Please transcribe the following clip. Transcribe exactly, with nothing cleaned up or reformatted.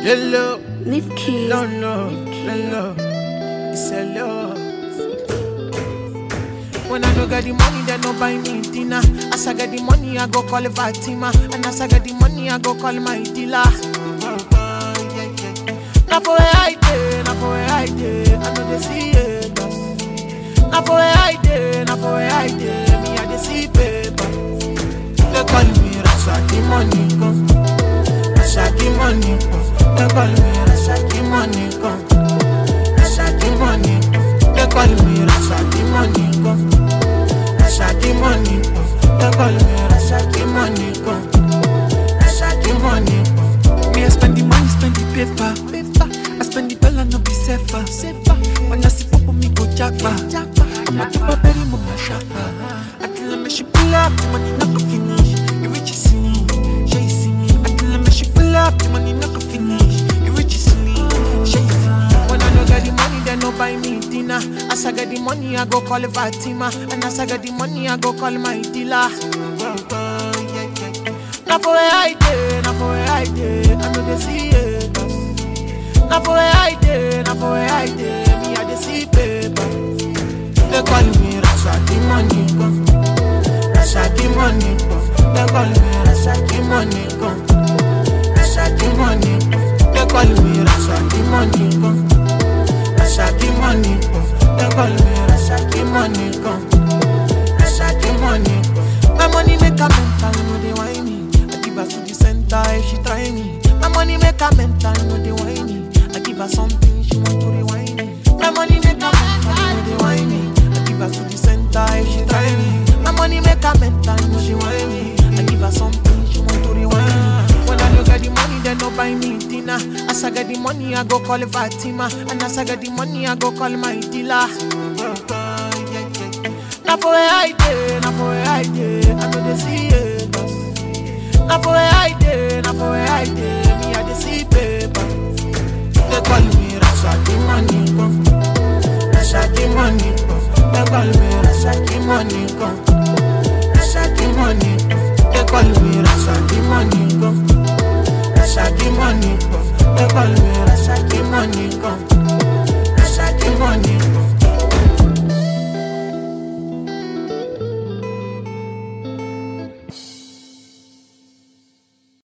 Hello, Leave keys. no, no, hello, it's hello. When I no get the money, they no buy me dinner. As I get the money, I go call it Fatima. And as I get the money, I go call my dealer. Now for where I dey, now for where I dey, I know they see it. Now for where I dey, now for where I dey, me I dey see paper. They call me Rasaki money come, Rasaki money come. They call me Rasaki money come, Rasaki money come. They call me Rasaki money come, Rasaki money come. They call me Rasaki money come, Rasaki money come. Me I spend the money, spend the paper. I spend the dollar, no be safer. When I see pop, me go jackpa. I'm a keep a berry, mama shaka. Until I make she pull up, the money not go finish. You rich is me, she is me. Until I make she pull up, the money not go finish. You rich is me, she is me. When I no get the money, they no buy me dinner. As I get the money, I go call it Fatima. And as I get the money, I go call my dealer. Now for where I dey, now for where I dey, I know they see it. Now for where I dey, now for where I dey, me I dey see paper. They call me Rasaki money come, Rasaki money come. They call me Rasaki money come, Rasaki money come. They call me Rasaki money come, Rasaki money come. They call me Rasaki money come, Rasaki money come. My money make a mental, no they whine me. I give her to the center if she try me. My money make a mental, no they whine me. I give her something, she want to rewind me. My money make a mental, no they whine me. I give her to the center if she try me. My money make a mental, no she whine me. I give her something, she want to rewind me. When I don't get the money, they no buy me dinner. As I get the money, I go call it Fatima. And as I get the money, I go call my dealer. Now for where I dey, now for where I dey, I know they see it. Now for where I dey, now for where I dey, me I dey see paper. They call me Rasaki money come, Rasaki money come. They call me Rasaki money come, Rasaki money come. They call me Rasaki money come, Rasaki money come. They call me Rasaki